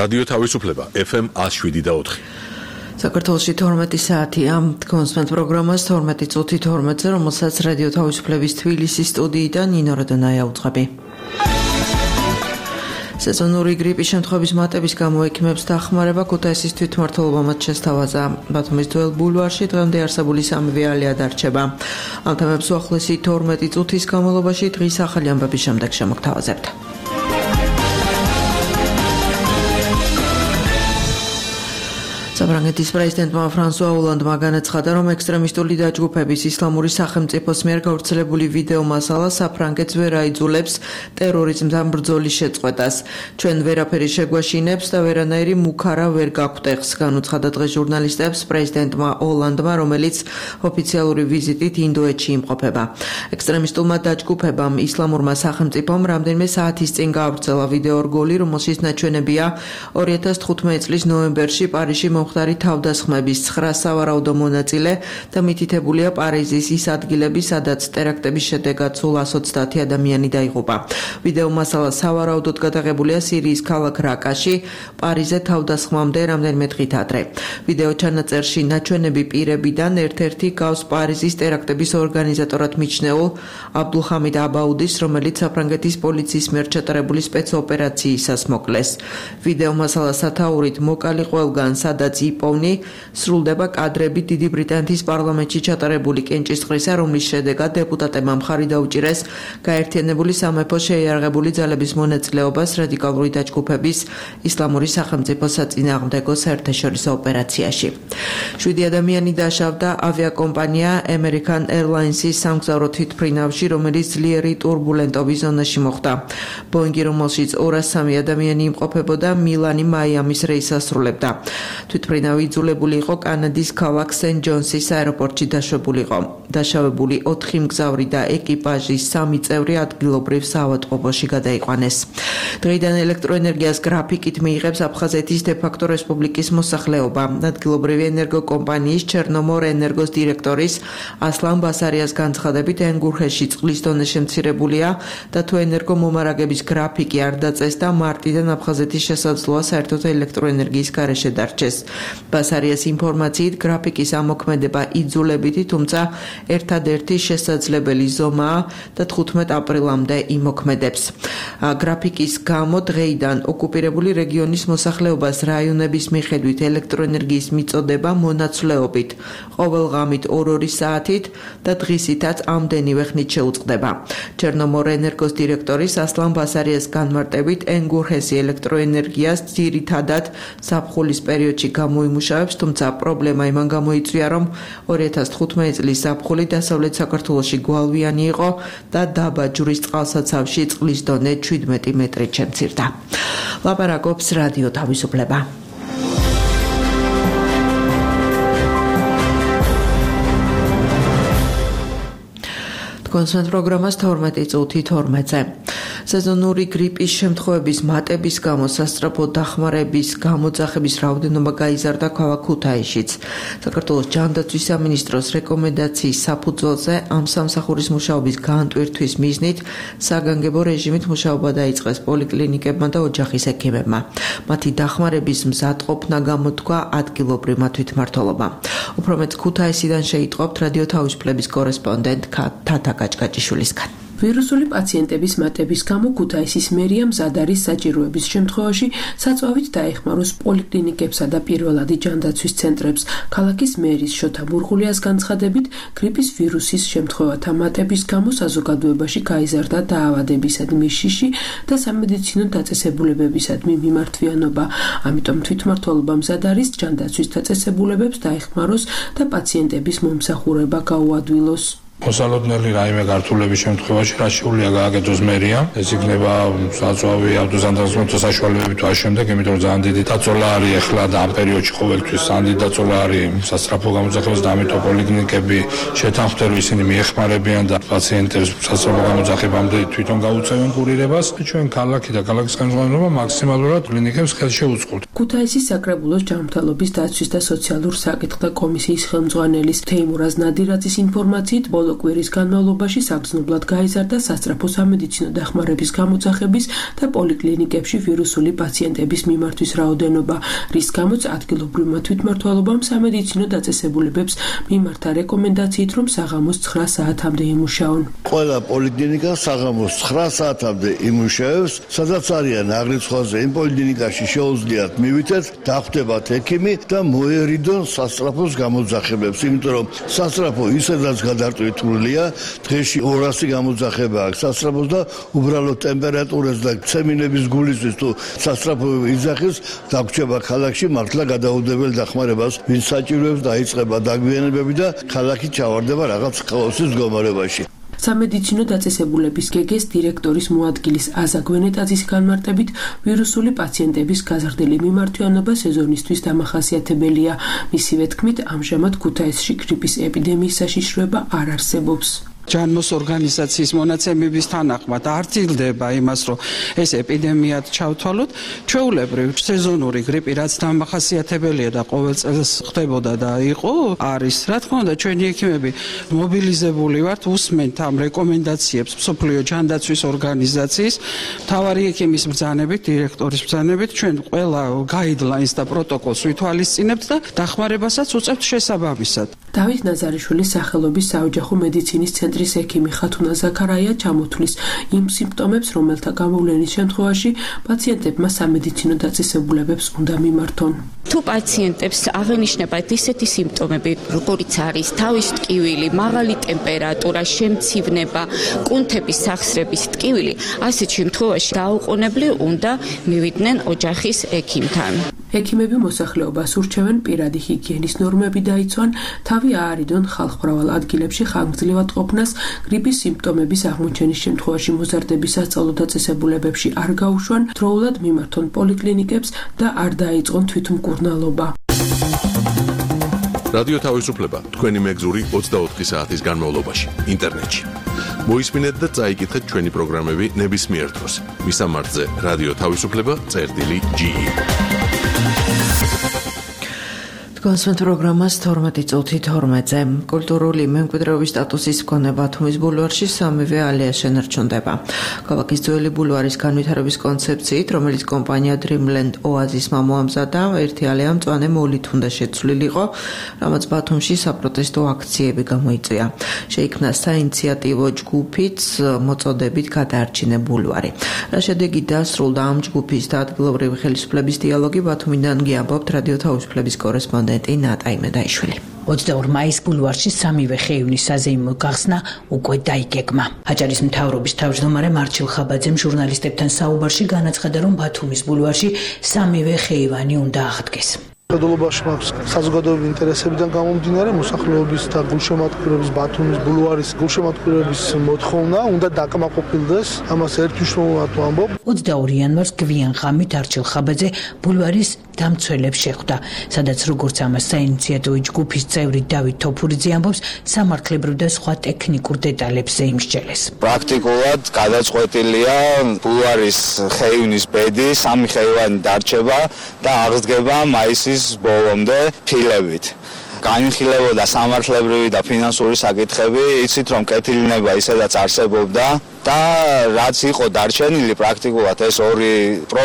რადიო თავისუფლება FM 107.4. საქართველოში 12 საათია. კონსპენთ პროგრამას 12 წუთი 12-ზე, რომელსაც რადიო თავისუფლების თბილისის სტუდიიდან ნინო როდონაია უძღვები. სეზონური გრიპის შემთხვევების მატების გამო ექიმებს დახმარება ქუთაისის თვითმმართველობა მათ შესთავაზა. ბათუმის ძველ ბულვარში დღემდე არსებული სამივე ალია დარჩება. ამ თემებს უახლესი 12 წუთის განმავლობაში დღის ახალი ამბების შემდეგ შემოგთავაზებთ. საფრანგეთის პრეზიდენტმა ფრანსუა ოლანდმა განაცხადა, რომ ექსტრემისტული დაჯგუფების ისლამური სახელმწიფოს მიერ გავრცელებული ვიდეო მასალა საფრანგეთს ვერ აიძულებს ტერორიზმთან ბრძოლის შეწყვეტას. ჩვენ ვერაფერი შეგვაშინებს და ვერანაირი მუქარა ვერ გაგვტეხს, განუცხადა დღეს ჟურნალისტებს პრეზიდენტმა ოლანდმა, რომელიც ოფიციალური ვიზიტით ინდოეთში იმყოფება. ექსტრემისტულმა დაჯგუფებამ ისლამურმა სახელმწიფომ რამდენიმე საათის წინ გაავრცელა ვიდეო რგოლი, რომელშიც ნაჩვენებია 2015 წლის ნოემბერში პარიზში მომხდარი თავდასხმების 9 სავარაუდო მონაწილე და მითითებულია პარიზის ის ადგილები, სადაც ტერაქტების შედეგად სულ 130 ადამიანი დაიღუპა. ვიდეო მასალა სავარაუდოდ გადაღებულია სირიის ქალაქ რაკაში, პარიზზე თავდასხმამდე რამდენიმე დღით ადრე. ვიდეო ჩანაწერში ნაჩვენები პირებიდან ერთ-ერთი გავს პარიზის ტერაქტების ორგანიზატორად მიჩნეულ აბდულჰამიდ აბაუდის, რომელიც საფრანგეთის პოლიციის მიერ ჩატარებული სპეცოპერაციისას მოკლეს. ვიდეო მასალა სათაურით მოკალი ყველგან, სადაც იპოვნი, სრულდება კადრები დიდი ბრიტანეთის პარლამენტში ჩატარებული კენჭისყრისა, რომლის შედეგად დეპუტატებმა მხარი დაუჭირეს გაერთიანებული სამეფოს შეიარაღებული ძალების მონაწილეობას რადიკალური დაჯგუფების ისლამური სახელმწიფოს საწინააღმდეგო საერთაშორისო ოპერაციაში. 7 ადამიანი დაშავდა ავიაკომპანია American Airlines-ის სამგზავრო თვითმფრინავში, რომელიც ძლიერი ტურბულენტობის ზონაში მოხვდა. ბოინგი, რომელშიც 203 ადამიანი იმყოფებოდა, მილანი მაიამის რეისს ასრულებდა. თვითმფრინავი იძულებული იყო კანადის ქალაქ სენ-ჯონსის აეროპორტში დაშვებულიყო. დაშავებული 4 მგზავრი და ეკიპაჟის 3 წევრი ადგილობრივ საავადმყოფოში გადაიყვანეს. დღეიდან ელექტროენერგიას გრაფიკით მიიღებს აფხაზეთის დე-ფაქტო რესპუბლიკის მოსახლეობა. ადგილობრივი ენერგოკომპანიის ჩერნომორ ენერგოს დირექტორის ასლან ბასარიას განცხადებით, ენგურხეში წყლის დონე შემცირებულია და თუ ენერგომომარაგების გრაფიკი არ დაწესდა, მარტიდან აფხაზეთის შესაძლოა საერთოდ ელექტროენერგიის გარეშე დარჩეს. ბასარიას ინფორმაციით, გრაფიკის ამოქმედება იძულებითი, თუმცა ერთადერთი შესაძლებელი ზომაა და 15 აპრილამდე იმოქმედებს. გრაფიკის გამო დღეიდან ოკუპირებული რეგიონის მოსახლეობას რაიონების მიხედვით ელექტროენერგიის მიწოდება მონაცვლეობით ყოველ ღამით 2-2 საათით და დღისითაც ამდენივე ხნით შეუწყდება. ჩერნომორ ენერგოს დირექტორის ასლან ბასარიას განმარტებით, ენგურხესი ელექტროენერგიას ძირითადად ზაფხულის პერიოდში გამოიმუშავებს, თუმცა პრობლემა იმან გამოიწვია, რომ 2015 წლის ზაფხული დასავლეთ საქართველოში გვალვიანი იყო და დაბა ჯვრის წყალსაცავში წყლის დონე 17 მეტრით შემცირდა. ლაპარაკობს რადიო თავისუფლება. კონსპენთ პროგრამას 12 წუთი 12-ზე. სეზონური გრიპის შემთხვევების მატების გამო სასწრაფო დახმარების გამოძახების რაოდენობა გაიზარდა ქალაქ ქუთაისშიც. საქართველოს ჯანდაცვის სამინისტროს რეკომენდაციის საფუძველზე ამ სამსახურის მუშაობის განტვირთვის მიზნით საგანგებო რეჟიმით მუშაობა დაიწყეს პოლიკლინიკებმა და ოჯახის ექიმებმა. მათი დახმარების მზადყოფნა გამოთქვა ადგილობრივმა თვითმმართველობამ. უფრო მეტ ქუთაისიდან შეიტყობთ რადიო თავისუფლების კორესპონდენტ თათა გაჭგაჭიშვილისგან. ვირუსული პაციენტების მატების გამო ქუთაისის მერია მზად არის საჭიროების შემთხვევაში საწვავით დაეხმაროს პოლიკლინიკებსა და პირველადი ჯანდაცვის ცენტრებს. ქალაქის მერის შოთა მურღულიას განცხადებით, გრიპის ვირუსის შემთხვევათა მატების გამო საზოგადოებაში გაიზარდა დაავადებისადმი შიში და სამედიცინო დაწესებულებებისადმი მიმართვიანობა. ამიტომ თვითმმართველობა მზად არის ჯანდაცვის დაწესებულებებს დაეხმაროს და პაციენტების მომსახურება გაუადვილოს. მოსალოდნელი რაიმე გართულების შემთხვევაში რაც შეუძლია გააკეთოს მერია, ეს იქნება საწვავი ავტოზანდაცმო საშუალებებით და შემდეგ, იმიტომ რომ ძალიან დიდი დაწოლა არის ახლა და ამ პერიოდში ყოველთვის ძალიან დიდი დაწოლა არის სასწრაფო გამოძახებას და ამიტომ პოლიკლინიკები შეთანხმდნენ, ისინი მიეხმარებიან და პაციენტებს სასწრაფო გამოძახებამდე თვითონ გაუწევენ კურირებას. ჩვენ ქალაქი და ქალაქის ხელმძღვანელობა მაქსიმალურად კლინიკებს ხელს შეუწყობთ. ქუთაისის საკრებულოს ჯანმრთელობის დაცვის და სოციალურ საკითხთა კომისიის ხელმძღვანელის თეიმურაზ ნადირაძის ინფორმაციით, ბოლო ბოლო კვირის განმავლობაში საგრძნობლად გაიზარდა სასწრაფო სამედიცინო დახმარების გამოძახების და პოლიკლინიკებში ვირუსული პაციენტების მიმართვის რაოდენობა, რის გამოც ადგილობრივმა თვითმმართველობამ სამედიცინო დაწესებულებებს მიმართა რეკომენდაციით, რომ საღამოს 9 საათამდე იმუშაონ. ყველა პოლიკლინიკა საღამოს 9 საათამდე იმუშავებს, სადაც არიან აღრიცხვაზე იმ პოლიკლინიკაში შეუძლიათ მივიდეთ, დახვდებათ ექიმი და მოერიდონ სასწრაფოს გამოძახებებს, იმიტომ რომ სასწრაფო ისედაც გადარტვირთულია, დღეში 200 გამოძახება აქვს სასწრაფოს და უბრალოდ ტემპერატურას და ცემინების გულისთვის თუ სასწრაფო იძახის, დაგვრჩება ქალაქში მართლა გადაუდებელ დახმარებას, ვინც საჭიროებს დაიწყება დაგვიანებები და ქალაქი ჩავარდება რაღაც ხაოსის მდგომარეობაში. სამედიცინო დაწესებულების გეგეს დირექტორის მოადგილის აზა გვენეტაძის განმარტებით, ვირუსული პაციენტების გაზრდილი მიმართვიანობა სეზონისთვის დამახასიათებელია. მისივე თქმით, ამჟამად ქუთაისში გრიპის ეპიდემიის საშიშროება არ არსებობს. ჯანმოს ორგანიზაციის მონაცემების თანახმად არ ძილდება იმას, რომ ეს ეპიდემიად ჩავთვალოთ. ჩვეულებრივ სეზონური გრიპი, რაც დამახასიათებელია და ყოველ წელს ხდებოდა და იყო, არის. რა თქმა უნდა, ჩვენი ექიმები მობილიზებული ვართ, უსმენთ ამ რეკომენდაციებს მსოფლიო ჯანდაცვის ორგანიზაციის, მთავარი ექიმის ბრძანებით, დირექტორის ბრძანებით, ჩვენ ყველა გაიდლაინს და პროტოკოლს ვითვალისწინებთ და დახმარებასაც უწევთ შესაბამისად. დავით ნაზარიშვილის სახელობის საოჯახო მედიცინის ცენტრის ექიმი ხათუნა ზაქარაია ჩამოთვლის იმ სიმპტომებს, რომელთა გამოვლენის შემთხვევაში პაციენტებმა სამედიცინო დაწესებულებებს უნდა მიმართონ. თუ პაციენტებს აღენიშნებათ ისეთი სიმპტომები, როგორიც არის თავის ტკივილი, მაღალი ტემპერატურა, შემცივნება, კუნთების სახსრების ტკივილი, ასეთ შემთხვევაში დაუყოვნებლივ უნდა მივიდნენ ოჯახის ექიმთან. ექიმები მოსახლეობას ურჩევენ პირადი ჰიგიენის ნორმები დაიცვან, თავი აარიდონ ხალხმრავალ ადგილებში ხანგრძლივად ყოფნას, გრიპის სიმპტომების აღმოჩენის შემთხვევაში მოზარდების სასწავლო დაწესებულებებში არ გაუშვან, დროულად მიმართონ პოლიკლინიკებს და არ დაიწყონ თვითმკურნალობა. რადიო თავისუფლება თქვენი მეგზური 24 საათის განმავლობაში ინტერნეტში. მოისმინეთ და წაიკითხეთ ჩვენი პროგრამები ნებისმიერ დროს. მისამართზე რადიო თავისუფლება.ge კონსვენთ პროგრამას 12 წუთი 12-ზე. კულტურული მემკვიდრეობის სტატუსის მქონე ბათუმის ბულვარში სამივე ალეა შენარჩუნდება. ქალაქის ძველი ბულვარის განვითარების კონცეფციით, რომელიც კომპანია Dreamland Oasis-მა მოამზადა, ერთი ალეა მწვანე მოლით უნდა შეცვლილი იყო, რამაც ბათუმში საპროტესტო აქციები გამოიწვია. შეიქმნა საინიციატივო ჯგუფიც მოწოდებით გადაარჩინე ბულვარი. რა შედეგი დასრულდა ამ ჯგუფის და ადგილობრივი ხელისუფლების დიალოგი, ბათუმიდან გიამბობთ რადიო თავისუფლების კორესპონდენტი ნატაიმე დაიშვილი. 22 მაის ბულვარში სამივე ხეივნის საზეიმო გახსნა უკვე დაიგეგმა. აჭარის მთავრობის თავმჯდომარე მარჩილ ხაბაძემ ჟურნალისტებთან საუბარში განაცხადა, რომ ბათუმის ბულვარში სამივე ხეივანი უნდა აღდგეს. მხედველობაში მაქვს საზოგადოებრივი ინტერესებიდან გამომდინარე მოსახლეობის და გულშემატკივრების ბათუმის ბულვარის გულშემატკივრების მოთხოვნა უნდა დაკმაყოფილდეს. ამას ერთმნიშვნელოვნად ვამბობ. 22 იანვარს გვიან ღამით არჩილ ხაბაძე ბულვარის დამცველებს შეხვდა, სადაც როგორც ამას საინიციატივო ჯგუფის წევრი დავით თოფურიძე ამბობს, სამართლებრივ და სხვა ტექნიკურ დეტალებზე იმსჯელეს. პრაქტიკულად გადაწყვეტილია ბულვარის ხეივნის ბედი, სამი ხეივანი დარჩება და აღდგება მაისის ბოლომდე ფილებით. განვიხილებოდა სამართლებრივი და ფინანსური საკითხები, იცით რომ კეთილინება ისედაც არსებობდა და რაც იყო დარჩენილი პრაქტიკულად ეს ორი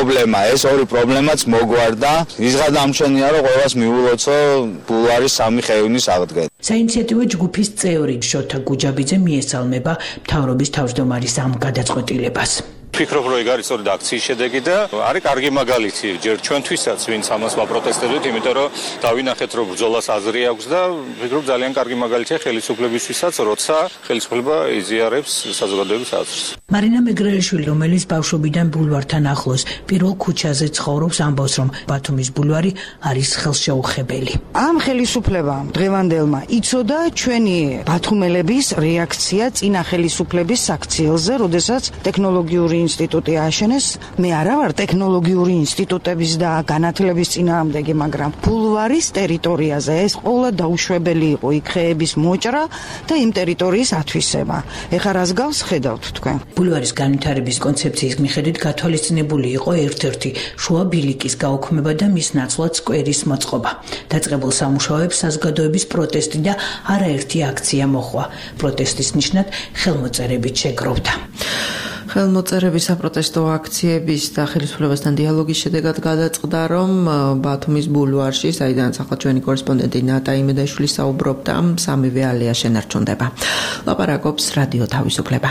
პრობლემაც მოგვარდა. ის გადამჩენია რომ ყველას მიულოცო ბულვარის სამი ხეივნის აღდგენა. საინიციატივო ჯგუფის წევრი შოთა გუჯაბიძე მიესალმება მთავრობის თავმჯდომარის ამ გადაწყვეტილებას. ვფიქრობ, რომ ეგ არის სწორედ აქციის შედეგი და არის კარგი მაგალითი ჯერ ჩვენთვისაც, ვინც ამას ვაპროტესტებდით, იმიტომ რომ დავინახეთ, რომ ბრძოლას აზრი აქვს და ვფიქრობ ძალიან კარგი მაგალითია ხელისუფლებისთვისაც, როცა ხელისუფლება იზიარებს საზოგადოების აზრს. მარინა მეგრელიშვილი, რომელიც ბავშვობიდან ბულვართან ახლოს პირველ ქუჩაზე ცხოვრობს, ამბობს, რომ ბათუმის ბულვარი არის ხელშეუხებელი. ამ ხელისუფლებამ დღევანდელმა იცოდა ჩვენი ბათუმელების რეაქცია წინა ხელისუფლების საქციელზე, როდესაც ტექნოლოგიური ინსტიტუტი ააშენეს. მე არა ვარ ტექნოლოგიური ინსტიტუტების და განათლების წინააღმდეგი, მაგრამ ბულვარის ტერიტორიაზე ეს ყოლა დაუშვებელი იყო იქ ხეების მოჭრა და იმ ტერიტორიის ათვისება. ეხლა რას გავს ხედავთ თქვენ? ბულვარის განვითარების კონცეფციის მიხედვით გათვალისწინებული იყო ერთ-ერთი შუა ბილიკის გაუქმება და მის ნაცვლად სკვერის მოწყობა. დაწყებულ სამუშაოებს საზოგადოების პროტესტი და არაერთი აქცია მოჰყვა. პროტესტის ნიშნად ხელმოწერებით შეგროვდა. ხელმოწერების საპროტესტო აქციების და ხელისუფლებასთან დიალოგის შედეგად გადაწყდა, რომ ბათუმის ბულვარში, საიდანაც ახლა ჩვენი კორესპონდენტი ნატა იმედაშვილი საუბრობდა, სამივე ალეა შენარჩუნდება. ლაპარაკობს რადიო თავისუფლება.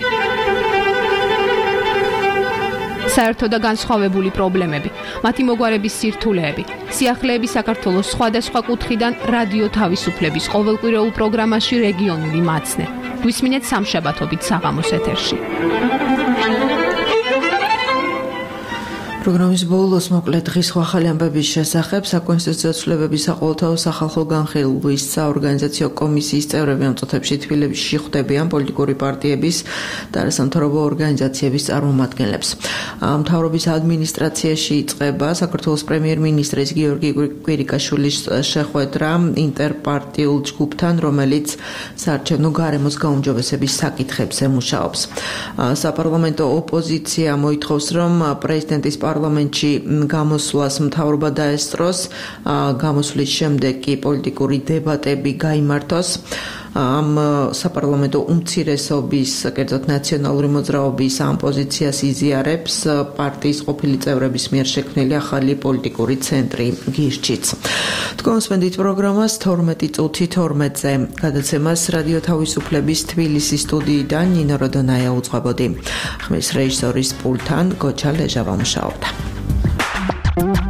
საერთო და განსხვავებული პრობლემები, მათი მოგვარების სირთულეები, სიახლეები საქართველოს სხვადასხვა კუთხიდან რადიო თავისუფლების ყოველკვირეულ პროგრამაში რეგიონული მაცნე. გვისმინეთ სამშაბათობით საღამოს ეთერში. პროგრამის ბოლოს მოკლედ დღის ახალი ამბების შესახებ საკონსტიტუციო ცვლილებების საყოველთაო სახალხო განხილვის საორგანიზაციო კომისიის წევრები ამწუთებში თბილისში ხვდებიან პოლიტიკური პარტიების და არასამთავრობო ორგანიზაციების წარმომადგენლებს. მთავრობის ადმინისტრაციაში იწყება საქართველოს პრემიერ-მინისტრის გიორგი კვირიკაშვილის შეხვედრა ინტერპარტიულ ჯგუფთან, რომელიც საარჩევნო გარემოს გაუმჯობესების საკითხებზე მუშაობს. საპარლამენტო ოპოზიცია მოითხოვს, რომ პრეზიდენტის პარლამენტში გამოსვლას მთავრობა დაესწროს, გამოსვლის შემდეგ კი პოლიტიკური დებატები გაიმართოს. ამ საპარლამენტო უმცირესობის, კერძოდ ნაციონალური მოძრაობის ამ პოზიციას იზიარებს პარტიის ყოფილი წევრების მიერ შექმნილი ახალი პოლიტიკური ცენტრი გირჩიც. თქვენსმენდით პროგრამას 12 წუთი 12-ზე. გადაცემას რადიო თავისუფლების თბილისის სტუდიიდან ნინო როდონაია უძღვებოდი. ხმის რეჟისორის პულტთან გოჩა ლეჟავა მუშაობდა.